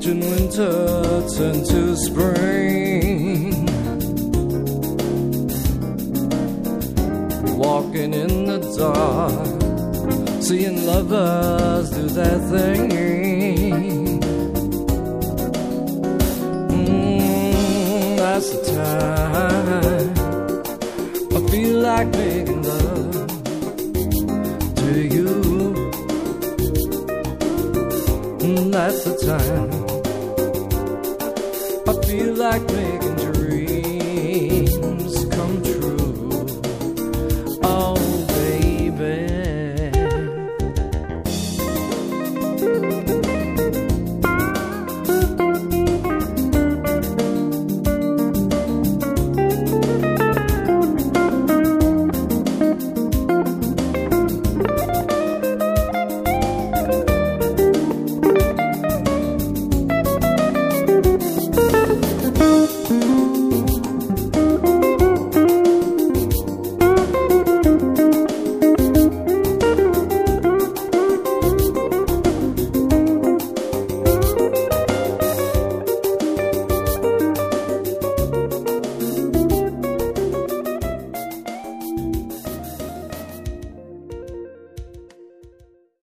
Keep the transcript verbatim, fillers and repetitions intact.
watching winter turn to spring, walking in the dark, seeing lovers do their thing. Mm, that's the time I feel like making love to you. Mm, that's the time I feel like making